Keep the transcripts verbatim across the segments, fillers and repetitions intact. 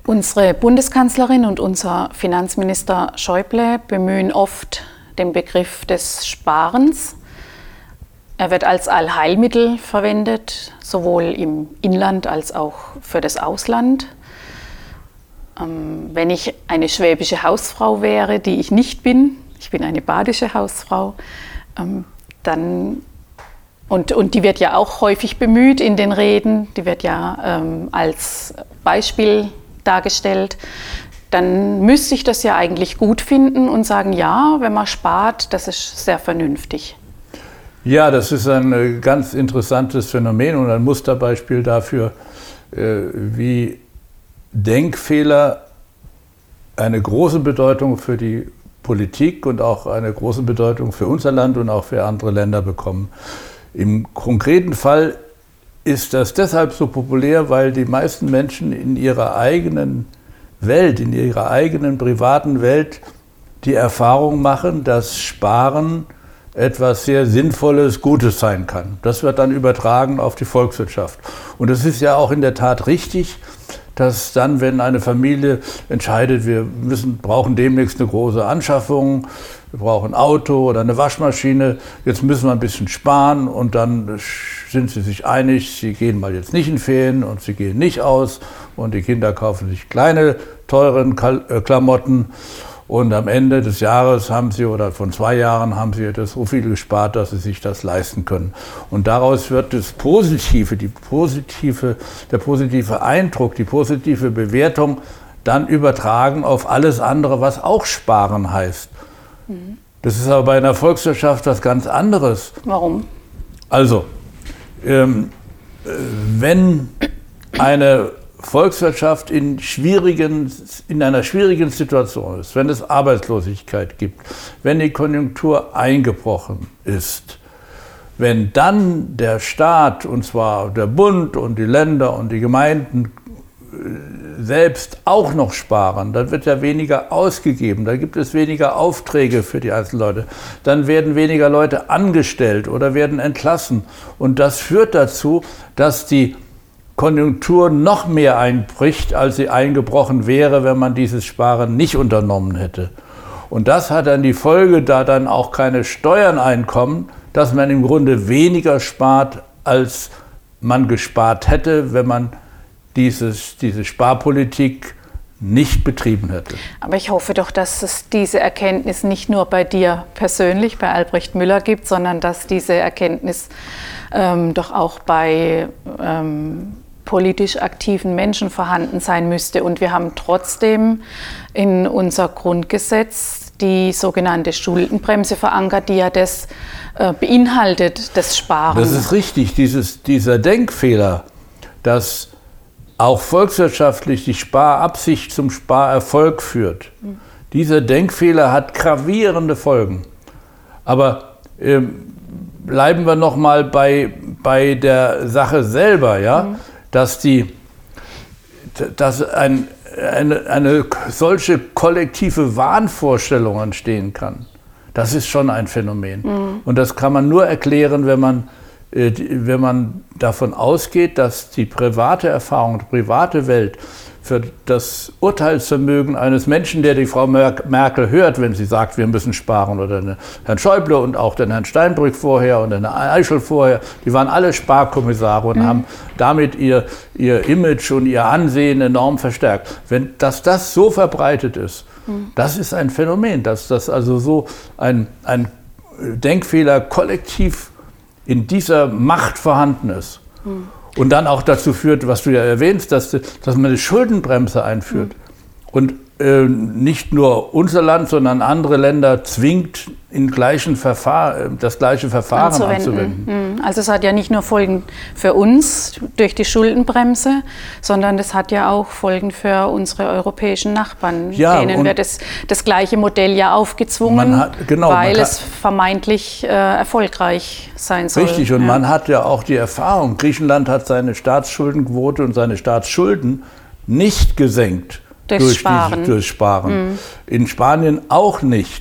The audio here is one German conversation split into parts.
Unsere Bundeskanzlerin und unser Finanzminister Schäuble bemühen oft den Begriff des Sparens. Er wird als Allheilmittel verwendet, sowohl im Inland als auch für das Ausland. Ähm, wenn ich eine schwäbische Hausfrau wäre, die ich nicht bin, ich bin eine badische Hausfrau, ähm, dann, und, und die wird ja auch häufig bemüht in den Reden, die wird ja ähm, als Beispiel dargestellt, dann müsste ich das ja eigentlich gut finden und sagen, ja, wenn man spart, das ist sehr vernünftig. Ja, das ist ein ganz interessantes Phänomen und ein Musterbeispiel dafür, wie Denkfehler eine große Bedeutung für die Politik und auch eine große Bedeutung für unser Land und auch für andere Länder bekommen. Im konkreten Fall ist das deshalb so populär, weil die meisten Menschen in ihrer eigenen Welt, in ihrer eigenen privaten Welt die Erfahrung machen, dass Sparen etwas sehr Sinnvolles, Gutes sein kann. Das wird dann übertragen auf die Volkswirtschaft. Und es ist ja auch in der Tat richtig, dass dann, wenn eine Familie entscheidet, wir müssen, brauchen demnächst eine große Anschaffung, wir brauchen ein Auto oder eine Waschmaschine, jetzt müssen wir ein bisschen sparen und dann sind sie sich einig, sie gehen mal jetzt nicht in Ferien und sie gehen nicht aus und die Kinder kaufen sich kleine, teuren Klamotten und am Ende des Jahres haben sie oder von zwei Jahren haben sie das so viel gespart, dass sie sich das leisten können. Und daraus wird das Positive, die positive, der positive Eindruck, die positive Bewertung dann übertragen auf alles andere, was auch sparen heißt. Mhm. Das ist aber bei einer Volkswirtschaft was ganz anderes. Warum? Also, ähm, wenn eine Volkswirtschaft in, schwierigen, in einer schwierigen Situation ist, wenn es Arbeitslosigkeit gibt, wenn die Konjunktur eingebrochen ist, wenn dann der Staat, und zwar der Bund und die Länder und die Gemeinden selbst auch noch sparen, dann wird ja weniger ausgegeben, dann gibt es weniger Aufträge für die einzelnen Leute, dann werden weniger Leute angestellt oder werden entlassen. Und das führt dazu, dass die Konjunktur noch mehr einbricht, als sie eingebrochen wäre, wenn man dieses Sparen nicht unternommen hätte. Und das hat dann die Folge, da dann auch keine Steuern einkommen, dass man im Grunde weniger spart, als man gespart hätte, wenn man dieses, diese Sparpolitik nicht betrieben hätte. Aber ich hoffe doch, dass es diese Erkenntnis nicht nur bei dir persönlich, bei Albrecht Müller gibt, sondern dass diese Erkenntnis ähm, doch auch bei ähm, politisch aktiven Menschen vorhanden sein müsste. Und wir haben trotzdem in unser Grundgesetz die sogenannte Schuldenbremse verankert, die ja das äh, beinhaltet, das Sparen. Das ist richtig, dieses, dieser Denkfehler, dass auch volkswirtschaftlich die Sparabsicht zum Sparerfolg führt. Mhm. Dieser Denkfehler hat gravierende Folgen. Aber äh, bleiben wir noch mal bei, bei der Sache selber, ja, mhm. dass die, dass ein, eine, eine solche kollektive Wahnvorstellung entstehen kann. Das ist schon ein Phänomen. Mhm. Und das kann man nur erklären, wenn man wenn man davon ausgeht, dass die private Erfahrung, die private Welt für das Urteilsvermögen eines Menschen, der die Frau Merkel hört, wenn sie sagt, wir müssen sparen, oder den Herrn Schäuble und auch den Herrn Steinbrück vorher und den Herrn Eichel vorher, die waren alle Sparkommissare und mhm. haben damit ihr, ihr Image und ihr Ansehen enorm verstärkt. Wenn, dass das so verbreitet ist, mhm. das ist ein Phänomen, dass das also so ein, ein Denkfehler kollektiv in dieser Macht vorhanden ist. Hm. Und dann auch dazu führt, was du ja erwähnst, dass, dass man eine Schuldenbremse einführt. Hm. Und äh, nicht nur unser Land, sondern andere Länder zwingt, in gleichen Verfahr- das gleiche Verfahren anzuwenden. anzuwenden. Also es hat ja nicht nur Folgen für uns durch die Schuldenbremse, sondern es hat ja auch Folgen für unsere europäischen Nachbarn. Ja, denen wird das, das gleiche Modell ja aufgezwungen, man hat, genau, weil man es vermeintlich äh, erfolgreich sein soll. Richtig, und ja. man hat ja auch die Erfahrung, Griechenland hat seine Staatsschuldenquote und seine Staatsschulden nicht gesenkt. Durch, durch Sparen. Diese, durch Sparen. Mhm. In Spanien auch nicht.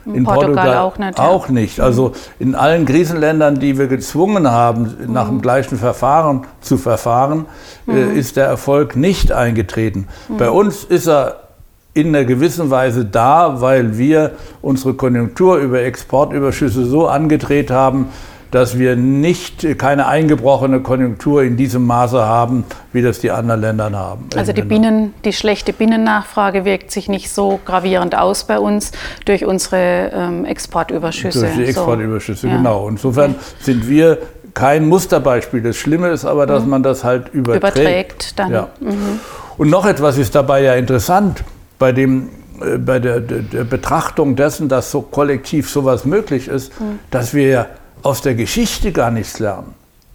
In Portugal, Portugal auch nicht. Auch ja. nicht. Also in allen Krisenländern, die wir gezwungen haben, mhm. nach dem gleichen Verfahren zu verfahren, mhm. äh, ist der Erfolg nicht eingetreten. Mhm. Bei uns ist er in einer gewissen Weise da, weil wir unsere Konjunktur über Exportüberschüsse so angedreht haben, dass wir nicht keine eingebrochene Konjunktur in diesem Maße haben, wie das die anderen Länder haben. Also die, Binnen, die schlechte Binnennachfrage wirkt sich nicht so gravierend aus bei uns durch unsere ähm, Exportüberschüsse. Durch die Exportüberschüsse, so. Genau. Insofern okay. sind wir kein Musterbeispiel. Das Schlimme ist aber, dass mhm. man das halt überträgt. Überträgt dann. Ja. Mhm. Und noch etwas ist dabei ja interessant. Bei, dem, äh, bei der, der, der Betrachtung dessen, dass so kollektiv sowas möglich ist, mhm. dass wir ja aus der Geschichte gar nichts lernen.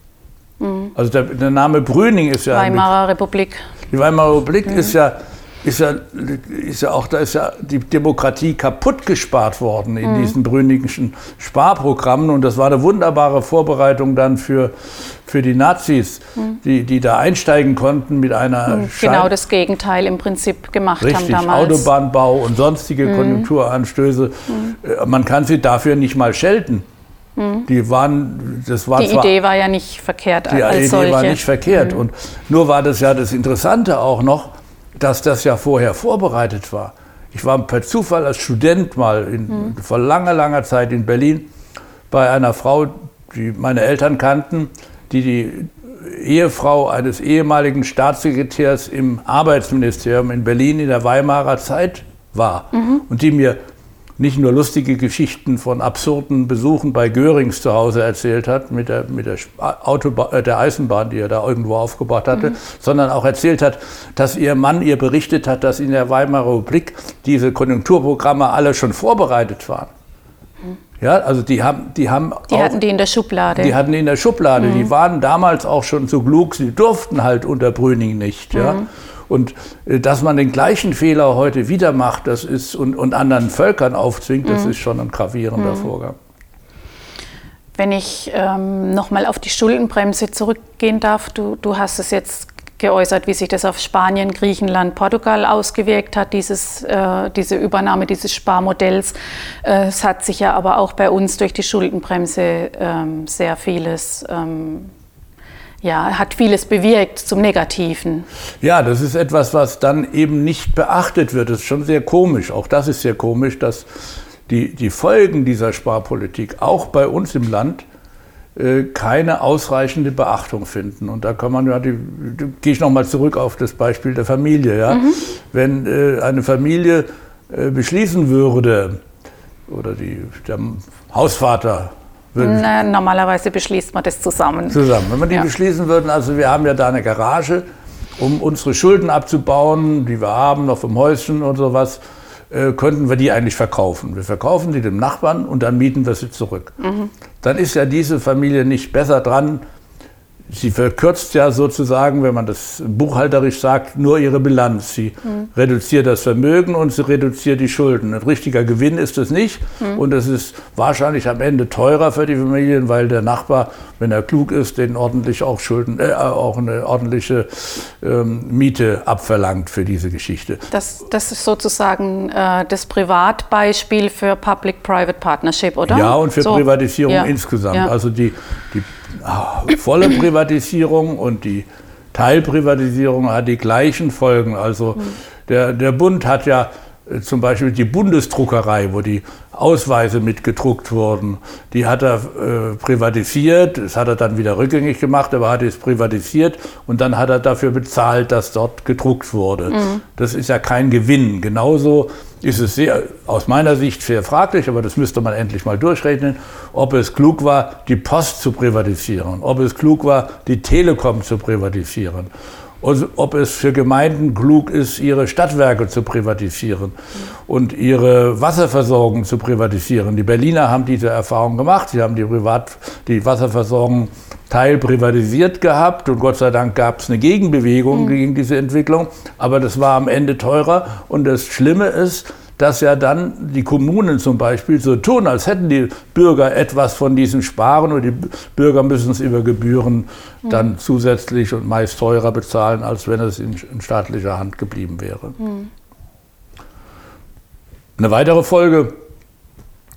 Mhm. Also der, der Name Brüning ist ja... Weimarer Republik. Die Weimarer Republik mhm. ist, ja, ist, ja, ist ja auch, da ist ja die Demokratie kaputt gespart worden in mhm. diesen brüningischen Sparprogrammen. Und das war eine wunderbare Vorbereitung dann für, für die Nazis, mhm. die, die da einsteigen konnten mit einer... Mhm. Genau das Gegenteil im Prinzip gemacht Richtig, haben damals. Autobahnbau und sonstige mhm. Konjunkturanstöße. Mhm. Man kann sie dafür nicht mal schelten. Die waren, das war die zwar, Idee war ja nicht verkehrt die als Idee solche. war nicht verkehrt. Mhm. Und nur war das ja das Interessante auch noch, dass das ja vorher vorbereitet war. Ich war per Zufall als Student mal in, mhm. vor langer, langer Zeit in Berlin bei einer Frau, die meine Eltern kannten, die die Ehefrau eines ehemaligen Staatssekretärs im Arbeitsministerium in Berlin in der Weimarer Zeit war. Mhm. Und die mir nicht nur lustige Geschichten von absurden Besuchen bei Görings zu Hause erzählt hat, mit der, mit der, Autobahn, äh, der Eisenbahn, die er da irgendwo aufgebaut hatte, mhm. sondern auch erzählt hat, dass ihr Mann ihr berichtet hat, dass in der Weimarer Republik diese Konjunkturprogramme alle schon vorbereitet waren. Mhm. Ja, also die haben, die haben Die auch, hatten die in der Schublade. Die hatten die in der Schublade. Mhm. Die waren damals auch schon so klug, sie durften halt unter Brüning nicht. Ja. Mhm. Und äh, dass man den gleichen Fehler heute wieder macht, das ist und, und anderen Völkern aufzwingt, das mhm. ist schon ein gravierender mhm. Vorgang. Wenn ich ähm, nochmal auf die Schuldenbremse zurückgehen darf, du, du hast es jetzt geäußert, wie sich das auf Spanien, Griechenland, Portugal ausgewirkt hat, dieses, äh, diese Übernahme dieses Sparmodells. Äh, es hat sich ja aber auch bei uns durch die Schuldenbremse ähm, sehr vieles ähm, Ja, hat vieles bewirkt zum Negativen. Ja, das ist etwas, was dann eben nicht beachtet wird. Das ist schon sehr komisch. Auch das ist sehr komisch, dass die, die Folgen dieser Sparpolitik auch bei uns im Land äh, keine ausreichende Beachtung finden. Und da kann man ja, die, da gehe ich nochmal zurück auf das Beispiel der Familie. Ja? Mhm. Wenn äh, eine Familie äh, beschließen würde, oder die, der Hausvater, Na, normalerweise beschließt man das zusammen. Zusammen. Wenn wir die ja. beschließen würden, also wir haben ja da eine Garage, um unsere Schulden abzubauen, die wir haben, noch vom Häuschen und sowas, äh, könnten wir die eigentlich verkaufen. Wir verkaufen die dem Nachbarn und dann mieten wir sie zurück. Mhm. Dann ist ja diese Familie nicht besser dran. Sie verkürzt ja sozusagen, wenn man das buchhalterisch sagt, nur ihre Bilanz. Sie mhm. reduziert das Vermögen und sie reduziert die Schulden. Ein richtiger Gewinn ist es nicht. Mhm. Und es ist wahrscheinlich am Ende teurer für die Familien, weil der Nachbar, wenn er klug ist, den ordentlich auch Schulden, äh, auch eine ordentliche ähm, Miete abverlangt für diese Geschichte. Das, das ist sozusagen äh, das Privatbeispiel für Public-Private Partnership, oder? Ja, und für so. Privatisierung ja. insgesamt. Ja. Also die, die volle Privatisierung und die Teilprivatisierung hat die gleichen Folgen. Also der, der Bund hat ja zum Beispiel die Bundesdruckerei, wo die Ausweise mitgedruckt wurden, die hat er äh, privatisiert, das hat er dann wieder rückgängig gemacht, aber hat es privatisiert und dann hat er dafür bezahlt, dass dort gedruckt wurde. Mhm. Das ist ja kein Gewinn. Genauso ist es sehr, aus meiner Sicht sehr fraglich, aber das müsste man endlich mal durchrechnen, ob es klug war, die Post zu privatisieren, ob es klug war, die Telekom zu privatisieren. Und ob es für Gemeinden klug ist, ihre Stadtwerke zu privatisieren und ihre Wasserversorgung zu privatisieren. Die Berliner haben diese Erfahrung gemacht. Sie haben die, Privat, die Wasserversorgung teilprivatisiert gehabt und Gott sei Dank gab es eine Gegenbewegung mhm. gegen diese Entwicklung. Aber das war am Ende teurer und das Schlimme ist, dass ja dann die Kommunen zum Beispiel so tun, als hätten die Bürger etwas von diesem Sparen und die Bürger müssen es über Gebühren mhm. dann zusätzlich und meist teurer bezahlen, als wenn es in, in staatlicher Hand geblieben wäre. Mhm. Eine weitere Folge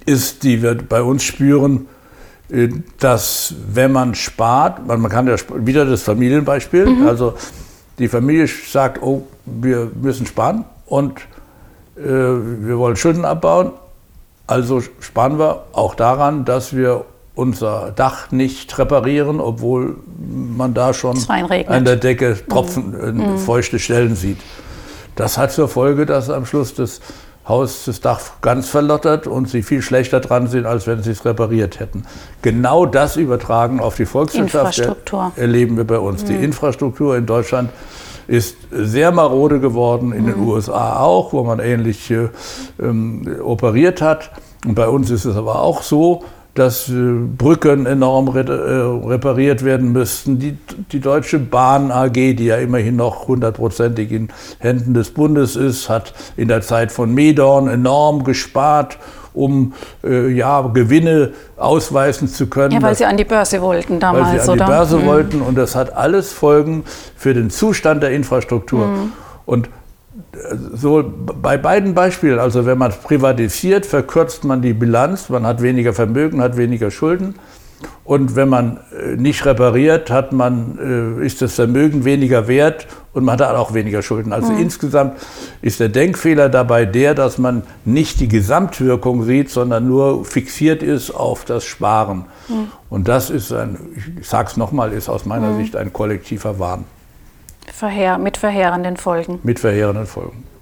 ist, die wir bei uns spüren, dass wenn man spart, man kann ja wieder das Familienbeispiel, mhm. also die Familie sagt, oh, wir müssen sparen und äh, wir wollen Schulden abbauen, also sparen wir auch daran, dass wir unser Dach nicht reparieren, obwohl man da schon an der Decke Tropfen, mhm. äh, feuchte Stellen sieht. Das hat zur Folge, dass am Schluss das Haus das Dach ganz verlottert und sie viel schlechter dran sind, als wenn sie es repariert hätten. Genau das übertragen auf die Volkswirtschaft er, erleben wir bei uns. Mhm. Die Infrastruktur in Deutschland ist sehr marode geworden, in mhm. den U S A auch, wo man ähnlich äh, ähm, operiert hat. Und bei uns ist es aber auch so, dass äh, Brücken enorm re äh, repariert werden müssten. Die, die Deutsche Bahn A G, die ja immerhin noch hundertprozentig in Händen des Bundes ist, hat in der Zeit von Medorn enorm gespart, um äh, ja, Gewinne ausweisen zu können. Ja, weil sie an die Börse wollten damals, Weil sie an oder? die Börse mhm. wollten und das hat alles Folgen für den Zustand der Infrastruktur. Mhm. Und so bei beiden Beispielen, also wenn man privatisiert, verkürzt man die Bilanz, man hat weniger Vermögen, hat weniger Schulden. Und wenn man nicht repariert, hat man, ist das Vermögen weniger wert und man hat auch weniger Schulden. Also mhm. insgesamt ist der Denkfehler dabei der, dass man nicht die Gesamtwirkung sieht, sondern nur fixiert ist auf das Sparen. Mhm. Und das ist ein, ich sage es nochmal, ist aus meiner mhm. Sicht ein kollektiver Wahn. Verheer, mit verheerenden Folgen. Mit verheerenden Folgen.